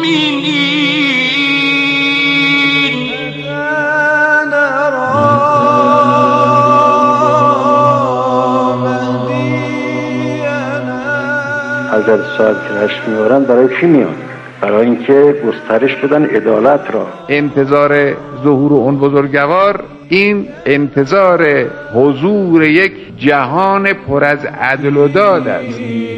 حضرت صاحب که رشت میارن برای چی میان؟ برای اینکه گسترش بدن عدالت را. انتظار ظهور اون بزرگوار این انتظار حضور یک جهان پر از عدل و داد است.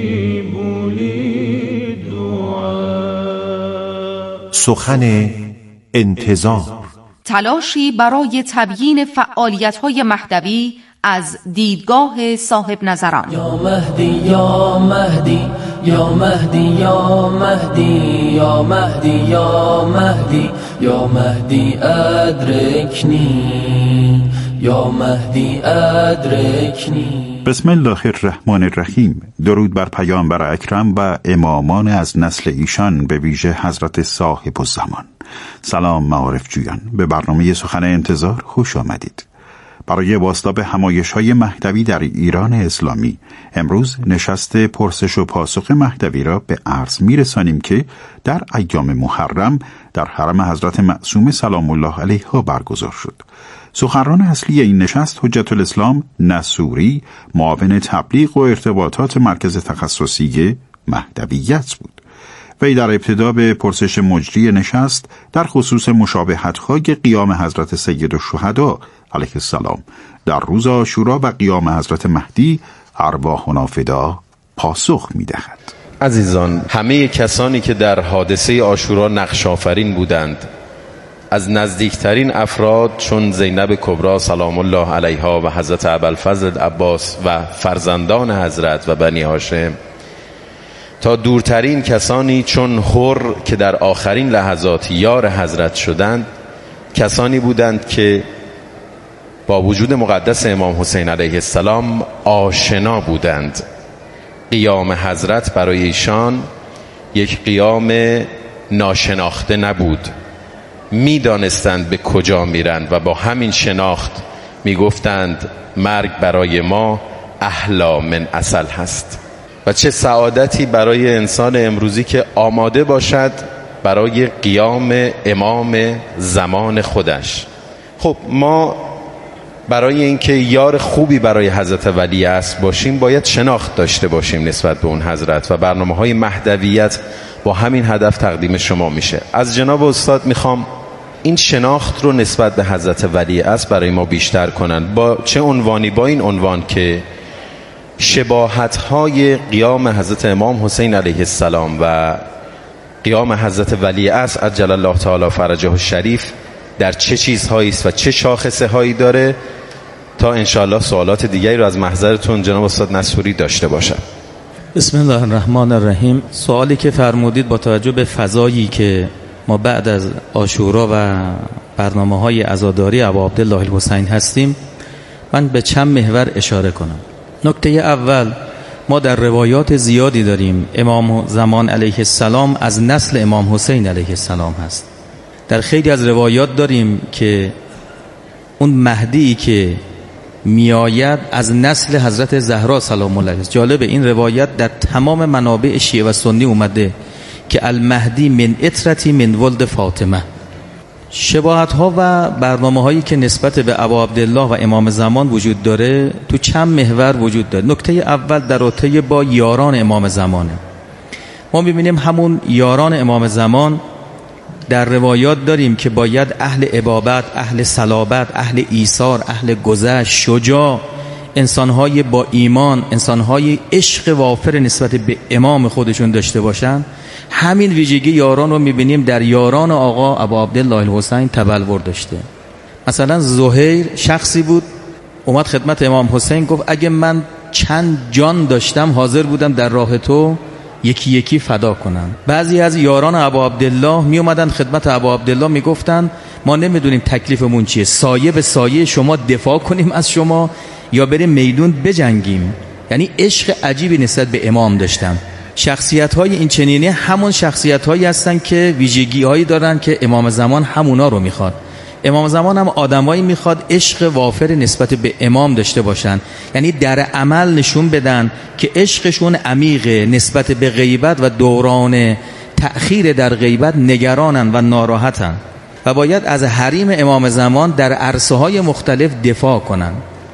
سخن انتظار، تلاشی برای تبیین فعالیت‌های مهدوی از دیدگاه صاحب نظران. یا مهدی یا مهدی یا مهدی یا مهدی یا مهدی یا مهدی یا مهدی ادرکنی یا مهدی ادرکنی. بسم الله الرحمن الرحیم. درود بر پیامبر اکرم و امامان از نسل ایشان، به ویژه حضرت صاحب الزمان. سلام معارف جویان، به برنامه سخن انتظار خوش آمدید. برای بازتاب همایش‌های مهدوی در ایران اسلامی امروز نشست پرسش و پاسخ مهدوی را به عرض می‌رسانیم که در ایام محرم در حرم حضرت معصومه سلام الله علیها برگزار شد. سخنران اصلی این نشست حجت الاسلام نصوری، معاون تبلیغ و ارتباطات مرکز تخصصی مهدویت بود. وی در ابتدا به پرسش مجری نشست در خصوص مشابهت‌های قیام حضرت سید الشهدا علیه السلام در روز عاشورا و قیام حضرت مهدی ارواحنا فدا پاسخ می‌دهد. عزیزان، همه کسانی که در حادثه عاشورا نقش آفرین بودند، از نزدیکترین افراد چون زینب کبری سلام الله علیها و حضرت ابوالفضل عباس و فرزندان حضرت و بنی هاشم، تا دورترین کسانی چون حر که در آخرین لحظات یار حضرت شدند، کسانی بودند که با وجود مقدس امام حسین علیه السلام آشنا بودند. قیام حضرت برای ایشان یک قیام ناشناخته نبود. میدانستند به کجا میرند و با همین شناخت میگفتند مرگ برای ما احلی من عسل هست. و چه سعادتی برای انسان امروزی که آماده باشد برای قیام امام زمان خودش. خب ما برای اینکه یار خوبی برای حضرت ولی عصر باشیم باید شناخت داشته باشیم نسبت به اون حضرت و برنامه‌های مهدویت با همین هدف تقدیم شما میشه. از جناب استاد میخوام این شناخت رو نسبت به حضرت ولی عصر برای ما بیشتر کنن. با چه عنوانی؟ با این عنوان که شباهت‌های قیام حضرت امام حسین علیه السلام و قیام حضرت ولی عصر عجل الله تعالی فرجه الشریف در چه چیزهایی است و چه شاخصه هایی داره، تا انشاءالله سوالات دیگری رو از محضرتون جناب استاد نصوری داشته باشم. بسم الله الرحمن الرحیم. سوالی که فرمودید با توجه به فضایی که ما بعد از عاشورا و برنامه‌های عزاداری ابا عبدالله الحسین هستیم، من به چند محور اشاره کنم. نکته اول، ما در روایات زیادی داریم امام زمان علیه السلام از نسل امام حسین علیه السلام هست. در خیلی از روایات داریم که اون مهدی که میآید از نسل حضرت زهرا سلام الله علیها. جالب، این روایت در تمام منابع شیعه و سنی اومده که المهدی من اطرتی من ولد فاطمه. شباهت ها و برنامه هایی که نسبت به ابا عبدالله و امام زمان وجود داره تو چند محور وجود داره. نکته اول در رابطه با یاران امام زمانه. ما میبینیم همون یاران امام زمان در روایات داریم که باید اهل عبادت، اهل صلابت، اهل ایثار، اهل گذشت، شجاع، انسانهای با ایمان، انسانهای عشق وافر نسبت به امام خودشون داشته باشن. همین ویژگی یاران رو میبینیم در یاران آقا ابا عبدالله الحسین تبلور داشته. مثلا زهیر شخصی بود اومد خدمت امام حسین گفت اگه من چند جان داشتم حاضر بودم در راه تو یکی یکی فدا کنم. بعضی از یاران ابا عبدالله می اومدن خدمت ابا عبدالله می گفتن ما نمیدونیم تکلیفمون چیه، سایه به سایه شما دفاع کنیم از شما یا بریم میدون بجنگیم. یعنی عشق عجیبی نسبت به امام داشتن. شخصیت های این چنینه همون شخصیت هایی هستن که ویژگی هایی دارن که امام زمان همونا رو میخواد. امام زمان هم آدمایی میخواد عشق وافر نسبت به امام داشته باشن، یعنی در عمل نشون بدن که عشقشون عمیقه نسبت به غیبت و دوران تأخیر در غیبت نگرانن و ناراحتن و باید از حریم امام زمان در عرصه‌های مختلف دفاع کنن.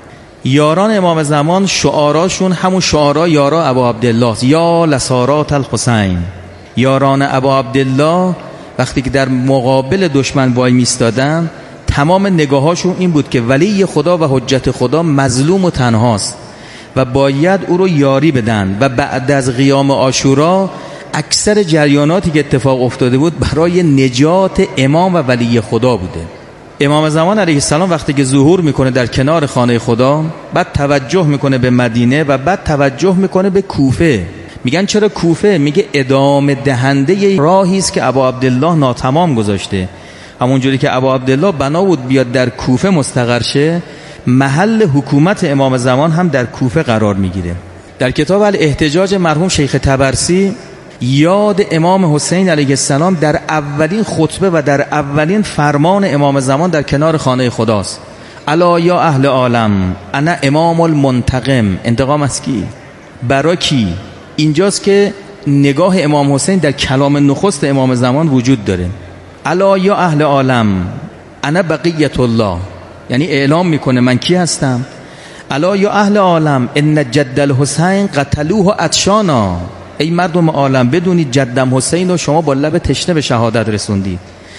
یاران امام زمان شعاراشون همون شعارا یارا ابا عبدالله، یا لسارات الحسین. یاران ابا عبدالله وقتی که در مقابل دشمن وای میستادن تمام نگاهاشون این بود که ولی خدا و حجت خدا مظلوم و تنهاست و باید او رو یاری بدن. و بعد از قیام عاشورا اکثر جریاناتی که اتفاق افتاده بود برای نجات امام و ولی خدا بوده. امام زمان علیه السلام وقتی که ظهور میکنه در کنار خانه خدا، بعد توجه میکنه به مدینه و بعد توجه میکنه به کوفه. میگن چرا کوفه؟ میگه ادامه دهنده راهی است که ابا عبدالله ناتمام گذاشته. همونجوری که ابا عبدالله بنا بود بیاد در کوفه مستقر شه، محل حکومت امام زمان هم در کوفه قرار میگیره. در کتاب الاحتجاج مرحوم شیخ طبرسی یاد امام حسین علیه السلام در اولین خطبه و در اولین فرمان امام زمان در کنار خانه خداست. الا یا اهل عالم انا امام المنتقم. انتقام از کی؟ برای کی؟ اینجاست که نگاه امام حسین در کلام نخست امام زمان وجود داره. الا یا اهل عالم انا بقیت الله، یعنی اعلام میکنه من کی هستم. الا یا اهل عالم ان جد الحسین قتلوه عطشانا. ای مردم عالم بدونید جدم حسین رو شما با لب تشنه به شهادت رسوندید.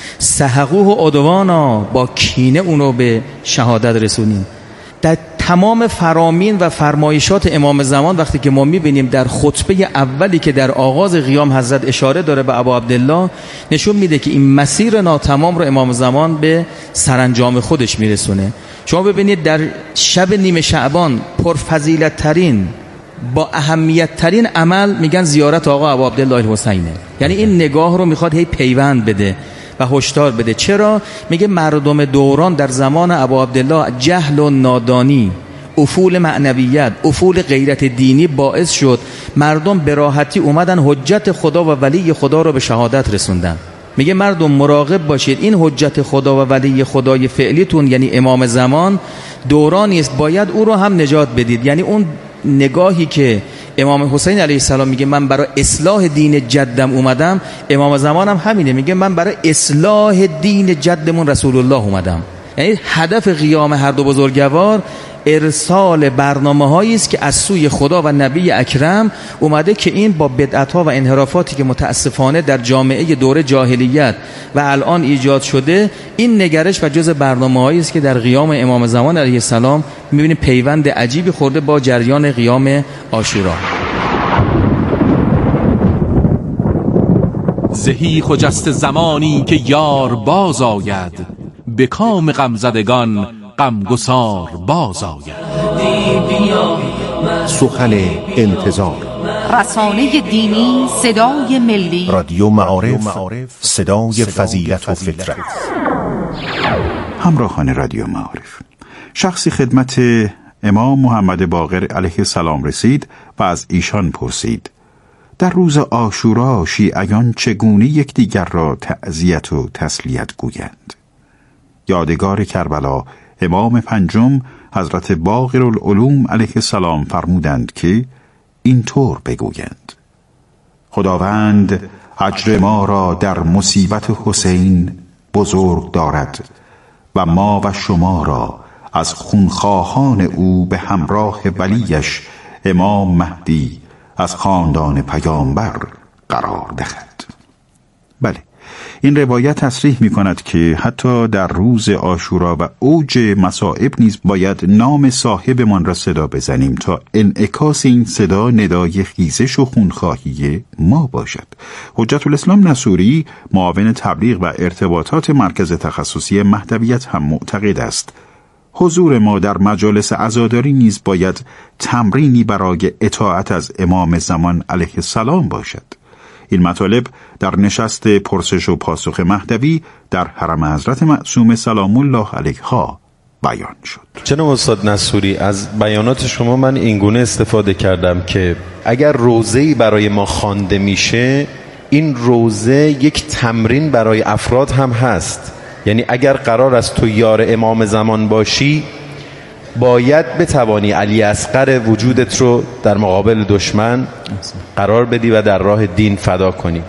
سحقوه عدوانا، با کینه اونو به شهادت رسونید. در تمام فرامین و فرمایشات امام زمان وقتی که ما میبینیم در خطبه اولی که در آغاز قیام حضرت اشاره داره به ابا عبدالله، نشون میده که این مسیر ناتمام رو امام زمان به سرانجام خودش میرسونه. شما ببینید در شب نیمه شعبان پرفضیلت ترین با اهمیت ترین عمل میگن زیارت آقا ابا عبدالله الحسینه. یعنی این نگاه رو میخواد هی پیوند بده و هشدار بده. چرا؟ میگه مردم دوران در زمان ابا عبدالله جهل و نادانی، افول معنویت، افول غیرت دینی باعث شد مردم به راحتی اومدن حجت خدا و ولی خدا رو به شهادت رسوندن. میگه مردم مراقب باشید، این حجت خدا و ولی خدای فعلیتون یعنی امام زمان دورانی است باید او رو هم نجات بدید. یعنی اون نگاهی که امام حسین علیه السلام میگه من برای اصلاح دین جدم اومدم، امام زمان هم همینه، میگه من برای اصلاح دین جدمون رسول الله اومدم. یعنی هدف قیام هر دو بزرگوار ارسال برنامه‌هایی است که از سوی خدا و نبی اکرم اومده که این با بدعت‌ها و انحرافاتی که متاسفانه در جامعه دوره جاهلیت و الان ایجاد شده، این نگرش و جز برنامه‌هایی است که در قیام امام زمان علیه السلام می‌بینیم پیوند عجیبی خورده با جریان قیام عاشورا. زهی خجست زمانی که یار باز آید، به کام غمزدگان غمگسار باز آید. سخن انتظار، رسانه دینی صدای ملی، رادیو معارف صدای فضیلت و فطرت. همراهان رادیو معارف، شخصی خدمت امام محمد باقر علیه السلام رسید و از ایشان پرسید در روز عاشورا شیعیان چگونه یکدیگر را تعزیت و تسلیت گویند؟ یادگار کربلا امام پنجم حضرت باقر العلوم علیه السلام فرمودند که اینطور بگویند: خداوند اجر ما را در مصیبت حسین بزرگ دارد و ما و شما را از خونخواهان او به همراه ولیش امام مهدی از خاندان پیامبر قرار دهد. بله، این روایت تصریح می کند که حتی در روز عاشورا و اوج مصائب نیز باید نام صاحبمان را صدا بزنیم تا انعکاس این صدا ندای خیزش و خونخواهی ما باشد. حجت الاسلام نصوری معاون تبلیغ و ارتباطات مرکز تخصصی مهدویت هم معتقد است حضور ما در مجالس عزاداری نیز باید تمرینی برای اطاعت از امام زمان علیه السلام باشد. این مطالب در نشست پرسش و پاسخ مهدوی در حرم حضرت معصومه سلام الله علیها بیان شد. جناب استاد نصوری، از بیانات شما من اینگونه استفاده کردم که اگر روزه‌ای برای ما خوانده میشه، این روزه یک تمرین برای افراد هم هست. یعنی اگر قرار است تو یار امام زمان باشی، باید بتوانی علی اصغر وجودت رو در مقابل دشمن قرار بدی و در راه دین فدا کنی.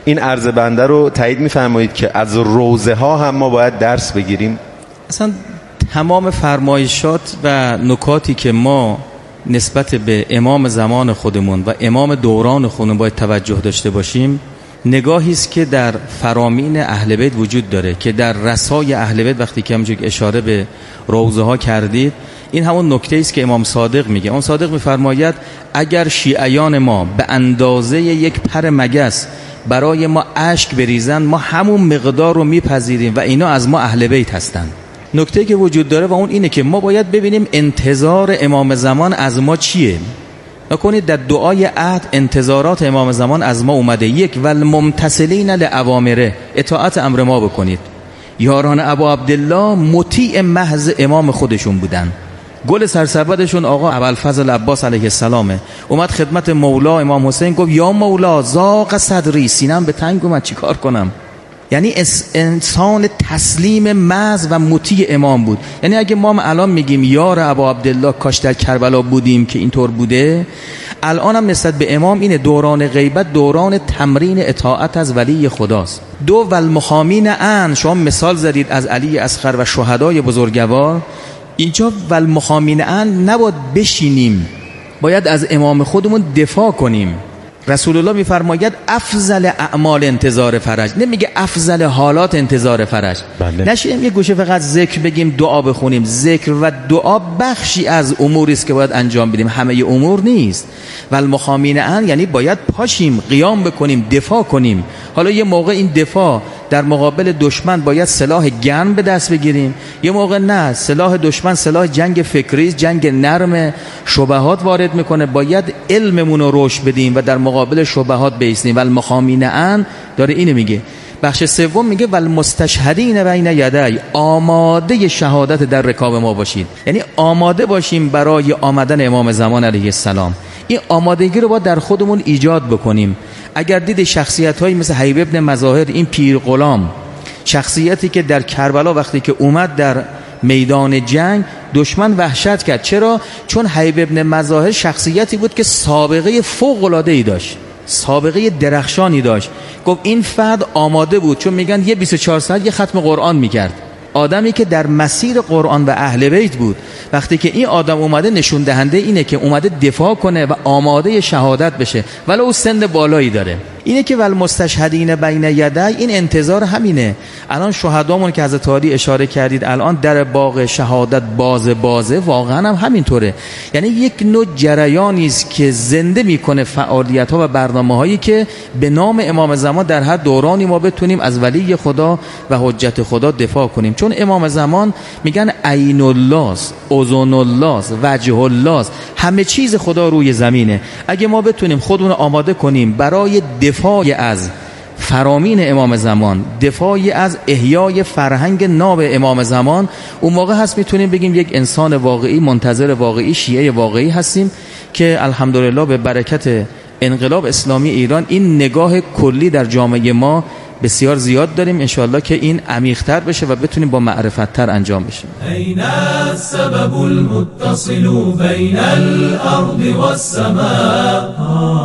این عرض بنده رو تایید می‌فرمایید که از روزه ها هم ما باید درس بگیریم؟ اصلا تمام فرمایشات و نکاتی که ما نسبت به امام زمان خودمون و امام دوران خودمون باید توجه داشته باشیم، نگاهی است که در فرامین اهل بیت وجود داره که در رسای اهل بیت وقتی که همونجوری اشاره به روزه ها کردید، این همون نکته است که امام صادق میگه. امام صادق میفرماید اگر شیعیان ما به اندازه یک پر مگس برای ما اشک بریزن، ما همون مقدار رو میپذیریم و اینا از ما اهل بیت هستن. نکته که وجود داره و اون اینه که ما باید ببینیم انتظار امام زمان از ما چیه. نکنید در دعای عهد انتظارات امام زمان از ما اومده، یک والممتثلین لأوامره، اطاعت امر ما بکنید. یاران ابا عبدالله مطیع محض امام خودشون بودن. گل سرسبدشون آقا ابوالفضل عباس علیه السلامه. اومد خدمت مولا امام حسین گفت یا مولا ضاق صدری، سینم به تنگ اومد چیکار کنم. یعنی انسان تسلیم محض و مطیع امام بود. یعنی اگه ما الان میگیم یار ابا عبدالله کاش در کربلا بودیم که اینطور بوده، الان هم نسبت به امام اینه دوران غیبت دوران تمرین اطاعت از ولی خداست. دو والمخامین ان، شما مثال زدید از علی اصغر و شهدای بزرگوار، اینجا والمخامین ان نباید بشینیم، باید از امام خودمون دفاع کنیم. رسول الله میفرماید افضل اعمال انتظار فرج، نمیگه افضل حالات انتظار فرج. بله. نشیم یه گوشه فقط ذکر بگیم دعا بخونیم. ذکر و دعا بخشی از اموری است که باید انجام بدیم، همه امور نیست. والمخامین ان یعنی باید پاشیم قیام بکنیم، دفاع کنیم. حالا یه موقع این دفاع در مقابل دشمن باید سلاح گرم به دست بگیریم، یه موقع نه، سلاح دشمن سلاح جنگ فکری، جنگ نرم، شبهات وارد میکنه، باید علممون رو رشد بدیم و در مقابل شبهات بایستیم. والمخامین ان داره اینو میگه. بخش سوم میگه والمستشهدین بین یدی، آماده شهادت در رکاب ما باشید. یعنی آماده باشیم برای آمدن امام زمان علیه السلام. این آمادگی رو باید در خودمون ایجاد بکنیم. اگر دید شخصیت‌هایی مثل حبیب ابن مظاهر، این پیر غلام، شخصیتی که در کربلا وقتی که اومد در میدان جنگ دشمن وحشت کرد. چرا؟ چون حبیب ابن مظاهر شخصیتی بود که سابقه فوق‌العاده‌ای داشت، سابقه درخشانی داشت. گفت این فرد آماده بود، چون میگن یه 24 ساعت یه ختم قرآن میکرد. آدمی که در مسیر قرآن و اهل بیت بود. وقتی که این آدم اومده نشون دهنده اینه که اومده دفاع کنه و آماده شهادت بشه، ولی او سن بالایی داره. اینه که والمستشهدین بین یدی، این انتظار همینه. الان شهدامون که حضرت علی اشاره کردید الان در باغ شهادت بازه واقعا هم همینطوره. یعنی یک نوع جریانی است که زنده میکنه فعالیت‌ها و برنامه‌هایی که به نام امام زمان در هر دورانی ما بتونیم از ولی خدا و حجت خدا دفاع کنیم. چون امام زمان میگن عین الله، اذن الله، وجه الله، همه چیز خدا روی زمینه. اگه ما بتونیم خودمون آماده کنیم برای دفاع از فرامین امام زمان، دفاع از احیای فرهنگ ناب امام زمان، اون موقع هست میتونیم بگیم یک انسان واقعی، منتظر واقعی، شیعه واقعی هستیم که الحمدلله به برکت انقلاب اسلامی ایران این نگاه کلی در جامعه ما بسیار زیاد داریم. انشاءالله که این عمیق‌تر بشه و بتونیم با معرفت‌تر انجام بشه. این السبب المتصل بین الارض والسماء.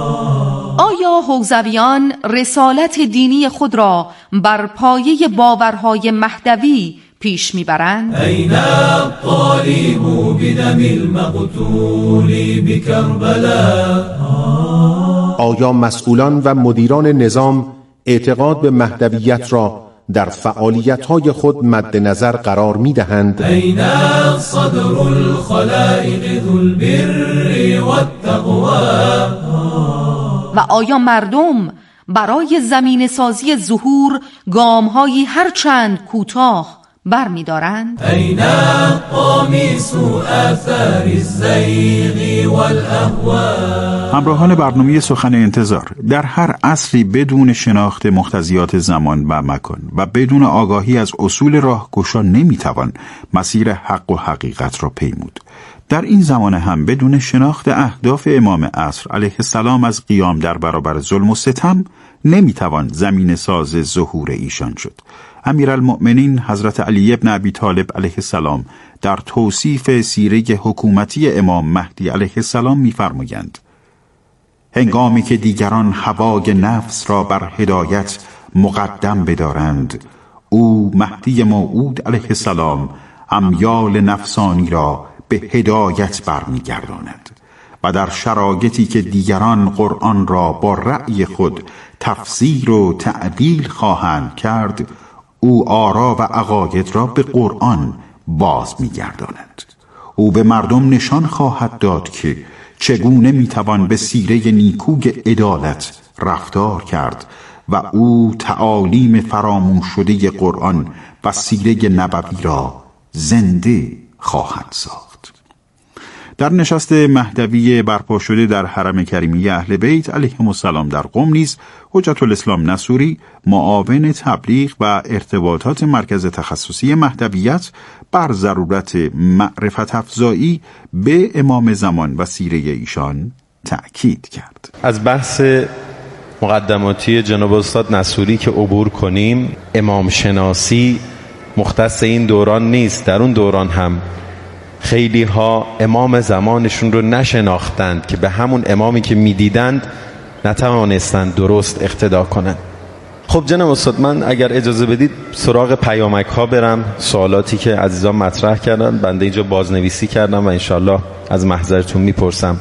آیا حوزویان رسالت دینی خود را بر پایه باورهای مهدوی پیش میبرند؟ این الطالب بدم المقتول بکربلا. آیا مسئولان و مدیران نظام اعتقاد به مهدویت را در فعالیت‌های خود مد نظر قرار می‌دهند؟ این صدر الخلائق ذو البر والتقوى. و آیا مردم برای زمین سازی ظهور گام‌هایی هر چند کوتاه برمی‌دارند؟ این قامیس آثار الزیغ والاهواء. همراهان برنامه سخن انتظار، در هر عصری بدون شناخت مقتضیات زمان و مکان و بدون آگاهی از اصول راهگشا نمیتوان مسیر حق و حقیقت را پیمود. در این زمان هم بدون شناخت اهداف امام عصر علیه السلام از قیام در برابر ظلم و ستم نمیتوان زمین ساز ظهور ایشان شد. امیرالمؤمنین حضرت علی ابن ابی طالب علیه السلام در توصیف سیره حکومتی امام مهدی علیه السلام می‌فرمایند: هنگامی که دیگران هوای نفس را بر هدایت مقدم بدارند، او مهدی موعود علیه السلام امیال نفسانی را به هدایت برمیگرداند و در شرایطی که دیگران قرآن را با رأی خود تفسیر و تعدیل خواهند کرد، او آرا و عقاید را به قرآن باز می‌گرداند. او به مردم نشان خواهد داد که چگونه میتوان به سیره نیکوی عدالت رفتار کرد و او تعالیم فراموش شده قرآن و سیره نبوی را زنده خواهد ساخت. در نشست مهدوی برپا شده در حرم کریمی اهل بیت علیهم السلام در قم نیز حجت الاسلام نصوری، معاون تبلیغ و ارتباطات مرکز تخصصی مهدویت، بر ضرورت معرفت افزایی به امام زمان و سیره ایشان تأکید کرد. از بحث مقدماتی جناب استاد نصوری که عبور کنیم، امام شناسی مختص این دوران نیست. در اون دوران هم خیلی ها امام زمانشون رو نشناختند که به همون امامی که میدیدند نتوانستند درست اقتدا کنند. خب جناب استاد، من اگر اجازه بدید سراغ پیامک ها برم. سوالاتی که عزیزان مطرح کردن بنده اینجا بازنویسی کردم و انشالله از محضرتون میپرسم.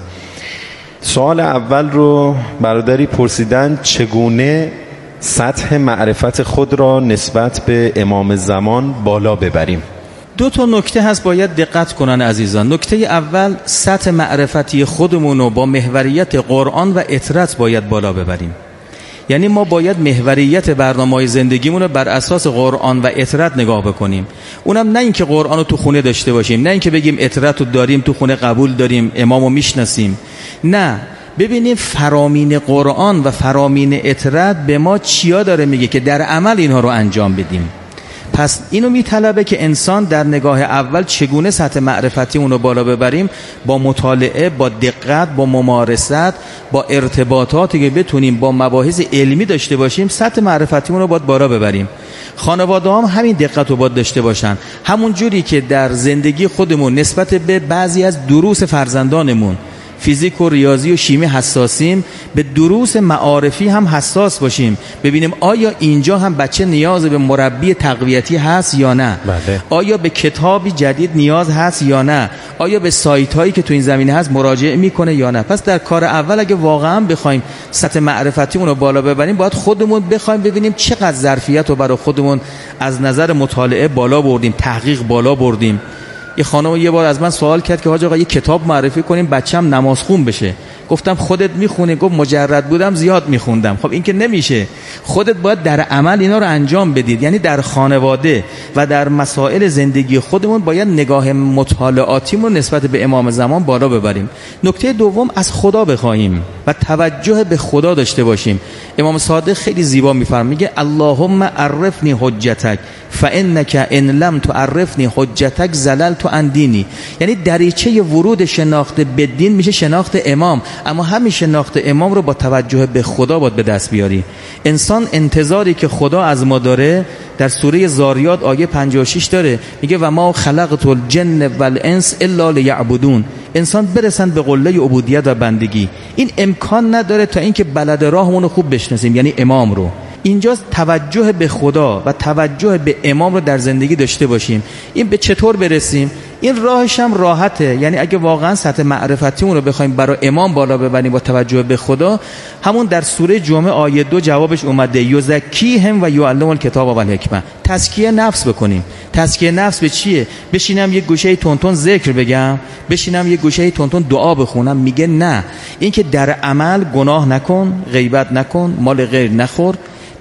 سوال اول رو برادری پرسیدن چگونه سطح معرفت خود را نسبت به امام زمان بالا ببریم؟ دو تا نکته هست باید دقت کنن عزیزان. نکته اول، سطح معرفتی خودمون رو با محوریت قرآن و اطرت باید بالا ببریم. یعنی ما باید محوریت برنامه‌های زندگیمون رو بر اساس قرآن و اطرت نگاه بکنیم. اونم نه اینکه قرآن رو تو خونه داشته باشیم، نه اینکه بگیم اطرت رو داریم تو خونه قبول داریم امامو میشناسیم، نه، ببینیم فرامین قرآن و فرامین اطرت به ما چیا داره میگه که در عمل اینها رو انجام بدیم. پس اینو میطلبه که انسان در نگاه اول چگونه سطح معرفتی اون رو بالا ببریم، با مطالعه، با دقت، با ممارست، با ارتباطاتی که بتونیم با مباحث علمی داشته باشیم، سطح معرفتی اون رو باید بالا ببریم. خانواده هم همین دقت رو باید داشته باشن. همون جوری که در زندگی خودمون نسبت به بعضی از دروس فرزندانمون فیزیک و ریاضی و شیمی حساسیم، به دروس معارفی هم حساس باشیم. ببینیم آیا اینجا هم بچه نیاز به مربی تقویتی هست یا نه؟ بله. آیا به کتابی جدید نیاز هست یا نه؟ آیا به سایت هایی که تو این زمینه هست مراجعه میکنه یا نه؟ پس در کار اول اگه واقعا بخوایم سطح معرفتی اون رو بالا ببریم، باید خودمون بخوایم ببینیم چقدر ظرفیت رو برای خودمون از نظر مطالعه بالا بردیم، تحقیق بالا بردیم. یه خانم یه بار از من سوال کرد که حاج آقا یه کتاب معرفی کنیم بچه‌م نمازخون بشه. گفتم خودت میخونی؟ گفت مجرد بودم زیاد میخوندم. خب این که نمیشه، خودت باید در عمل اینا رو انجام بدید. یعنی در خانواده و در مسائل زندگی خودمون باید نگاه مطالعاتیمون نسبت به امام زمان بالا ببریم. نکته دوم، از خدا بخوایم و توجه به خدا داشته باشیم. امام صادق خیلی زیبا میفرماید، میگه اللهم عرفنی حجتک فانک ان لم تعرفنی حجتک زللت عن دینی. یعنی دریچه ورود شناخت به دین میشه شناخت امام، اما همین شناخت امام رو با توجه به خدا باید به دست بیاری. انسان انتظاری که خدا از ما داره در سوره زاریات آیه 56 داره، میگه و ما خلقت الجن والانس الا لیعبدون. انسان برسن به قله عبودیت و بندگی. این امکان نداره تا اینکه بلد راهمون رو خوب بشناسیم، یعنی امام رو. اینجا توجه به خدا و توجه به امام رو در زندگی داشته باشیم. این به چطور برسیم؟ این راهش هم راحته. یعنی اگه واقعا سطح معرفتیمون رو بخوایم برای امام بالا ببریم با توجه به خدا، همون در سوره جمعه آیه 2 جوابش اومده، یزکیهم و یعلمهم الکتاب و الحکمه. تزکیه نفس بکنیم. تزکیه نفس به چیه؟ بشینم یک گوشه تونتون ذکر بگم، بشینم یک گوشه تونتون دعا بخونم؟ میگه نه، این که در عمل گناه نکن، غیبت نکن، مال غیر نخور،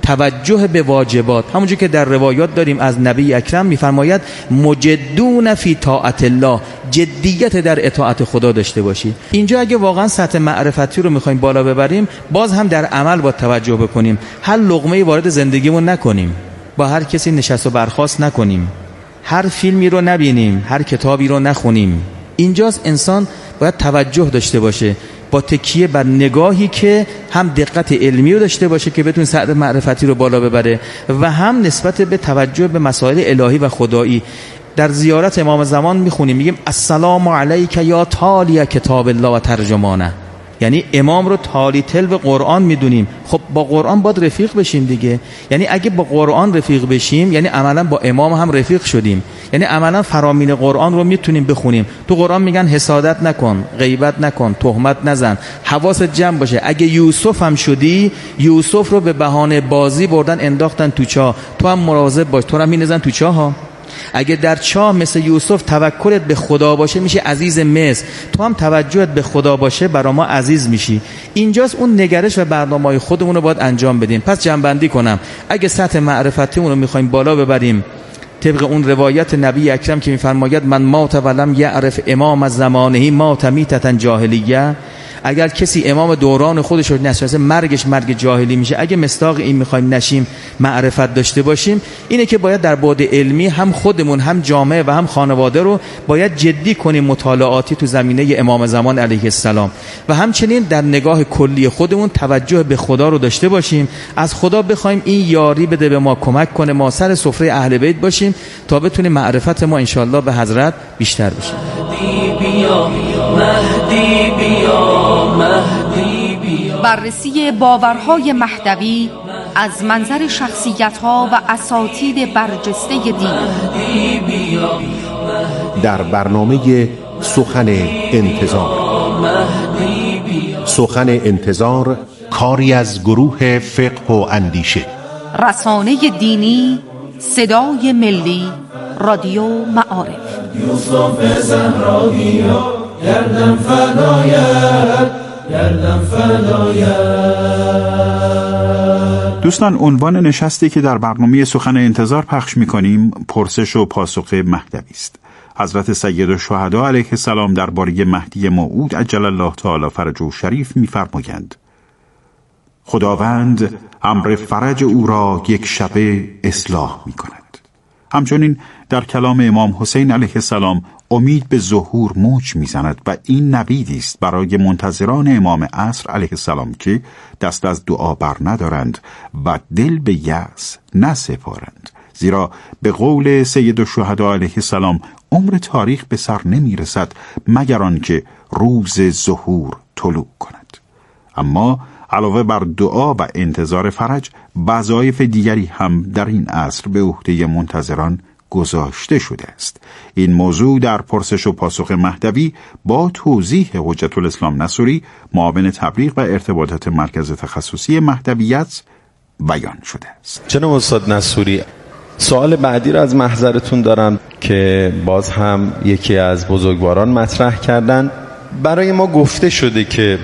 توجه به واجبات. همونجور که در روایات داریم از نبی اکرم میفرماید مجدون فی طاعت الله، جدیت در اطاعت خدا داشته باشی. اینجا اگه واقعا سطح معرفتی رو میخوایم بالا ببریم، باز هم در عمل با توجه بکنیم. هر لقمه‌ای وارد زندگیمون نکنیم، با هر کسی نشست و برخاست نکنیم، هر فیلمی رو نبینیم، هر کتابی رو نخونیم. اینجاست انسان باید توجه داشته باشه، با تکیه بر نگاهی که هم دقت علمی رو داشته باشه که بتونه سطح معرفتی رو بالا ببره و هم نسبت به توجه به مسائل الهی و خدایی. در زیارت امام زمان میخونیم، میگیم السلام علیک یا تالی کتاب الله و ترجمانه. یعنی امام رو تالی تلو قرآن میدونیم. خب با قرآن باید رفیق بشیم دیگه. یعنی اگه با قرآن رفیق بشیم یعنی عملا با امام هم رفیق شدیم، یعنی عملا فرامین قرآن رو میتونیم بخونیم. تو قرآن میگن حسادت نکن، غیبت نکن، تهمت نزن، حواست جمع باشه. اگه یوسف هم شدی، یوسف رو به بهانه بازی بردن انداختن تو چاه، تو هم مواظب باش، تو هم میندازن تو چاه ها. اگه در چاه مثل یوسف توکلت به خدا باشه میشه عزیز مصر، تو هم توجهت به خدا باشه برا ما عزیز میشی. اینجاست اون نگرش و برنامه‌های خودمون رو باید انجام بدیم. پس جمع‌بندی کنم، اگه سطح معرفتیمون رو میخوایم بالا ببریم طبق اون روایت نبی اکرم که میفرماید من مات ولم یعرف امام از زمانه مات میتة جاهلیه، اگر کسی امام دوران خودش رو نشناسه مرگش مرگ جاهلی میشه. اگه مصداق این میخوایم نشیم، معرفت داشته باشیم، اینه که باید در بعد علمی هم خودمون هم جامعه و هم خانواده رو باید جدی کنیم مطالعاتی تو زمینه امام زمان علیه السلام، و همچنین در نگاه کلی خودمون توجه به خدا رو داشته باشیم، از خدا بخوایم این یاری بده به ما، کمک کنه ما سر سفره اهل بیت باشیم تا بتونیم معرفت ما انشالله به حضرت بیشتر بشه. بررسی باورهای مهدوی از منظر شخصیت‌ها و اساتید برجسته دین در برنامه سخن انتظار. سخن انتظار کاری از گروه فقه و اندیشه، رسانه دینی، صدای ملی، رادیو معارف. یوسف زهرایی گردن فدایت، گردن فدایت. دوستان، عنوان نشستی که در برنامه سخن انتظار پخش می‌کنیم پرسش و پاسخ مهدوی است. حضرت سید الشهدا علیه السلام درباره مهدی موعود عجل الله تعالی فرجه شریف می‌فرمایند: خداوند امر فرج او را یک شبه اصلاح می‌کند. همچنین در کلام امام حسین علیه السلام امید به ظهور موج میزند و این نویدی است برای منتظران امام عصر علیه السلام که دست از دعا بر ندارند و دل به یأس نسپارند، زیرا به قول سید الشهدا علیه السلام عمر تاریخ به سر نمیرسد مگر آنکه روز ظهور طلوع کند. اما علاوه بر دعا و انتظار فرج، وظایف دیگری هم در این عصر به عهده منتظران گذاشته شده است. این موضوع در پرسش و پاسخ مهدوی با توضیح حجت الاسلام نصوری، معاون تبلیغ و ارتباطات مرکز تخصصی مهدویت بیان شده است. جناب استاد نصوری، سوال بعدی را از محضرتون دارم که باز هم یکی از بزرگواران مطرح کردن. برای ما گفته شده که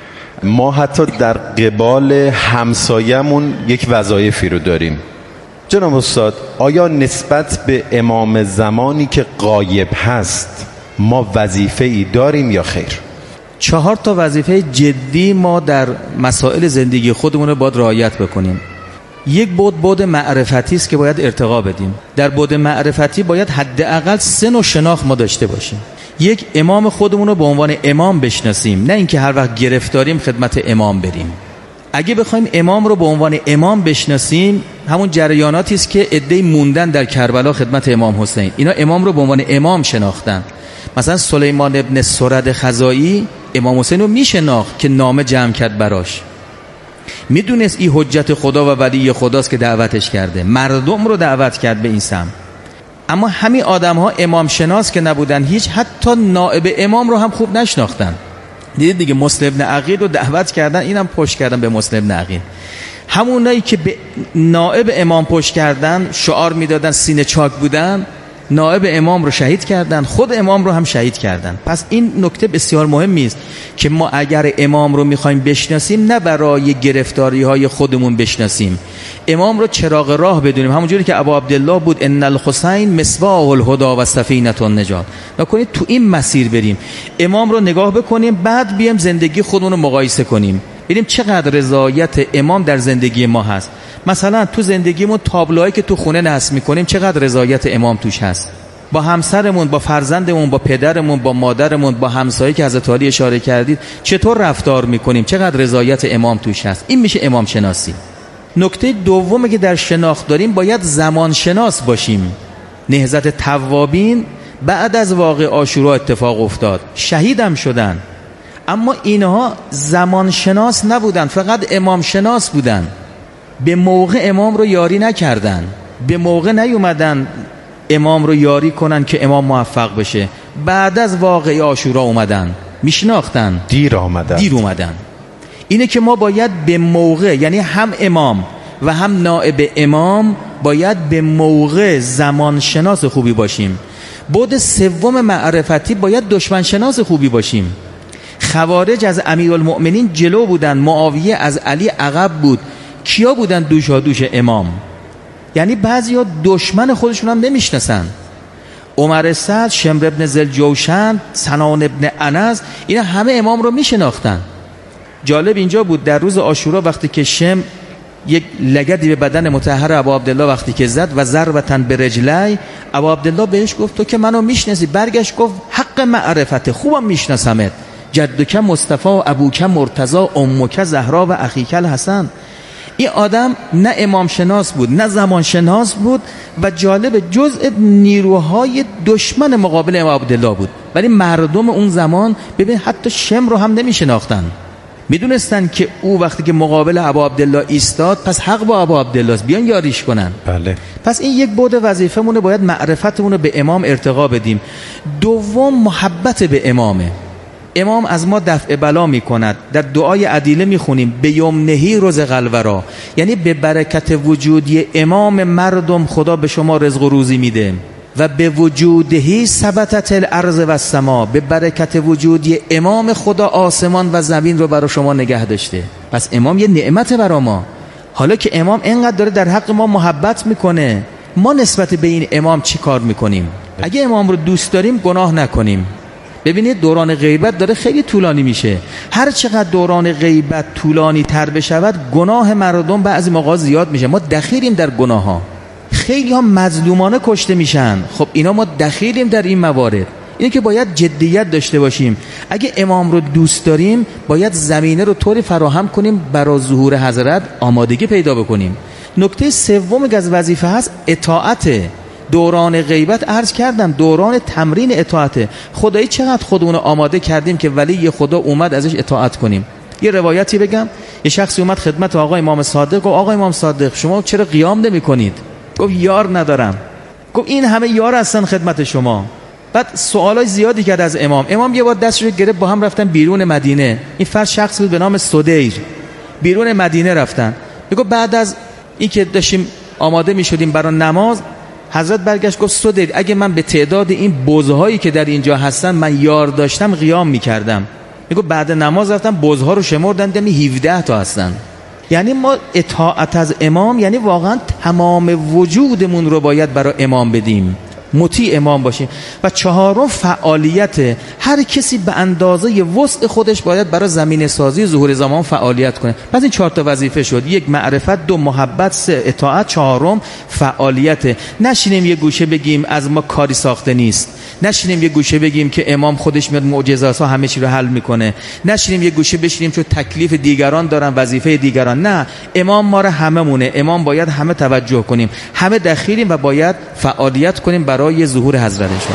ما حتی در قبال همسایمون یک وظایفی رو داریم. جناب استاد، آیا نسبت به امام زمانی که غایب هست ما وظیفه‌ای داریم یا خیر؟ 4 وظیفه جدی ما در مسائل زندگی خودمون رو باید رعایت بکنیم. یک بعد معرفتی است که باید ارتقا بدیم. در بعد معرفتی باید حداقل 3 نوع شناخت ما داشته باشیم. یک، امام خودمون رو به عنوان امام بشناسیم، نه اینکه هر وقت گرفتاریم خدمت امام بریم. اگه بخوایم امام رو به عنوان امام بشناسیم، همون جریاناتی است که عده‌ای موندن در کربلا خدمت امام حسین، اینا امام رو به عنوان امام شناختن. مثلا سلیمان ابن سرد خزائی امام حسین رو میشناخت که نامه جمع کرد براش، میدونست این حجت خدا و ولی خداست که دعوتش کرده، مردم رو دعوت کرد به این سمت. اما همین آدم ها امام شناس که نبودن، هیچ حتی نائب امام رو هم خوب نشناختن. دیدید دیگه، مسلم بن عقیل رو دعوت کردن، اینم پشت کردن به مسلم بن عقیل. همونایی که به نائب امام پشت کردن، شعار میدادن، سینه چاک بودن، نائب امام رو شهید کردن، خود امام رو هم شهید کردن. پس این نکته بسیار مهمی است که ما اگر امام رو میخوایم بشناسیم، نه برای گرفتاری های خودمون بشناسیم، امام رو چراغ راه بدونیم. همونجوری که ابو عبدالله بود، ان الحسین مصباح الهدی و سفینه النجات، نکنید تو این مسیر بریم، امام رو نگاه بکنیم، بعد بیام زندگی خودمون رو مقایسه کنیم، ببینیم چقدر رضایت امام در زندگی ما هست. مثلا تو زندگیمون تابلوهایی که تو خونه نصب میکنیم چقدر رضایت امام توش هست، با همسرمون، با فرزندمون، با پدرمون، با مادرمون، با همسایه‌ای که حضرت علی اشاره کردید چطور رفتار میکنیم، چقدر رضایت امام توش هست. این میشه امام شناسی. نکته دومی که در شناخت داریم، باید زمان شناس باشیم. نهضت توابین بعد از واقعه عاشورا اتفاق افتاد، شهیدم شدن، اما اینها زمان شناس نبودن، فقط امام شناس بودن. به موقع امام رو یاری نکردن، به موقع نیومدن امام رو یاری کنن که امام موفق بشه. بعد از واقعه عاشورا اومدن، میشناختن، دیر اومدن. اینه که ما باید به موقع، یعنی هم امام و هم نائب امام باید به موقع زمان شناس خوبی باشیم. بعد سوم معرفتی باید دشمن شناس خوبی باشیم. خوارج از امیرالمؤمنین جلو بودن، معاویه از علی عقب بود. کیا بودن دوشادوش امام؟ یعنی بعضیا دشمن خودشون هم نمیشناسن. عمر سعد، شمر ابن ذوالجوشن، سنان ابن انس، اینا همه امام رو میشناختن. جالب اینجا بود در روز عاشورا وقتی که شم یک لگدی به بدن مطهر ابا عبدالله وقتی که زد و ضربتن به رجلی، ابا عبدالله بهش گفت تو که منو میشناسی. برگشت گفت حق معرفت، خوبم میشناسمت، جدک مصطفی و ابوک مرتضی، امک زهرا و اخیک الحسن. این آدم نه امام شناس بود نه زمان شناس بود و جالب جزء نیروهای دشمن مقابل امام عبدالله بود. ولی مردم اون زمان ببین حتی شم رو هم نمیشناختن، میدونستن که او وقتی که مقابل ابا عبدالله ایستاد پس حق با ابا عبدالله است، بیان یاریش کنن. بله. پس این یک بعد وظیفه مونه، باید معرفتمون رو به امام ارتقا بدیم. دوم محبت به امامه. امام از ما دفع بلا می کند. در دعای عدیله می خونیم به یمنهی رزق الورا، یعنی به برکت وجودی امام مردم خدا به شما رزق و روزی میده. و به وجودهی ثبتت الارض و السما، به برکت وجودی امام خدا آسمان و زمین رو برای شما نگه داشته. پس امام یه نعمت برای ما. حالا که امام اینقدر داره در حق ما محبت میکنه، ما نسبت به این امام چی کار میکنیم؟ اگه امام رو دوست داریم گناه نکنیم. ببینید دوران غیبت داره خیلی طولانی میشه. هر چقدر دوران غیبت طولانی تر بشود گناه مردم بعضی موقع زیاد میشه. ما دخیلیم در گناه ها. خیلی ها مظلومانه کشته میشن. خب اینا ما دخیلیم در این موارد. اینه که باید جدیت داشته باشیم. اگه امام رو دوست داریم باید زمینه رو طوری فراهم کنیم برای ظهور حضرت آمادگی پیدا بکنیم. نکته سوم که از وظیفه هست اطاعت. دوران غیبت عرض کردم دوران تمرین اطاعت. خدایی چقدر خودمون آماده کردیم که ولی خدا اومد ازش اطاعت کنیم. یه روایتی بگم، یه شخصی اومد خدمت آقا امام صادق، گفت آقا امام صادق شما چرا قیام نمی کنید؟ گفت یار ندارم. گفت این همه یار هستن خدمت شما. بعد سوالای زیادی کرد از امام. امام یه بار دستش رو گرفت، با هم رفتن بیرون مدینه. این فرد شخص بود به نام سدیر. بیرون مدینه رفتن. میگه بعد از این که داشتیم آماده میشدیم برای نماز، حضرت برگشت گفت سدیر اگه من به تعداد این بزهایی که در اینجا هستن من یار داشتم قیام میکردم. میگه بعد نماز رفتم بزها رو شمردن دیدم 17 تا هستن. یعنی ما اطاعت از امام یعنی واقعا تمام وجودمون رو باید برای امام بدیم، مطیع امام باشیم. و چهارم فعالیت. هر کسی به اندازه وسع خودش باید برای زمینه سازی ظهور زمان فعالیت کنه. پس این 4 تا وظیفه شد: 1 معرفت، 2 محبت، 3 اطاعت، 4 فعالیت. نشینیم یه گوشه بگیم از ما کاری ساخته نیست، نشینیم یه گوشه بگیم که امام خودش میاد معجزات‌ها همه چی رو حل میکنه، نشینیم یه گوشه بشینیم چون تکلیف دیگران دارن وظیفه دیگران. نه، امام ما رو همه مونه. امام باید همه توجه کنیم، همه دخیلیم و باید فعالیت کنیم برای ظهور حضرتشون.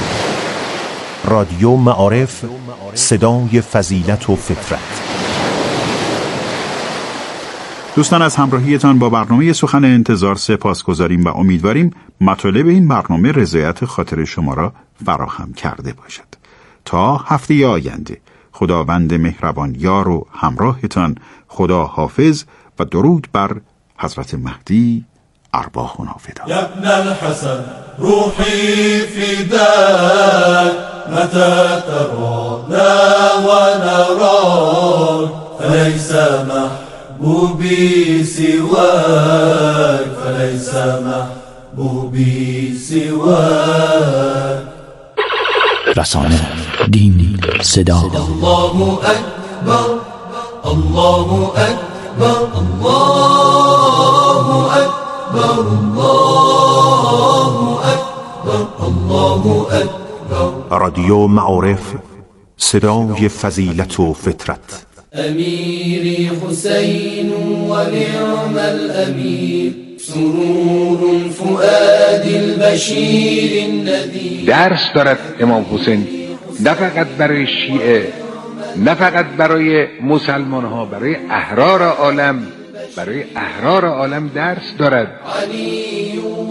رادیو معارف، صدای فضیلت و فطرت. دوستان از همراهیتان با برنامه سخن انتظار سپاسگزاریم و امیدواریم مطالب این برنامه رضایت خاطر شما را فراهم کرده باشد. تا هفته آینده خداوند مهربان یار و همراهتان. خدا حافظ و درود بر حضرت مهدی ارواحنا فدا. یا ابن الحسن روحی فداک متى ترانا ونراك فليس محبوبي سواك فليس محبوبي سواك. رسانه، دین، صدا. الله اکبر الله اکبر الله اکبر الله اکبر الله اکبر. رادیو معارف، صدای فضیلت و فطرت. امیری حسین ونعم الامیر سرور فؤاد البشیر النذیر. درس دارد امام حسین نه فقط برای شیعه نه فقط برای مسلمان ها، برای احرار عالم، برای احرار عالم درس دارد.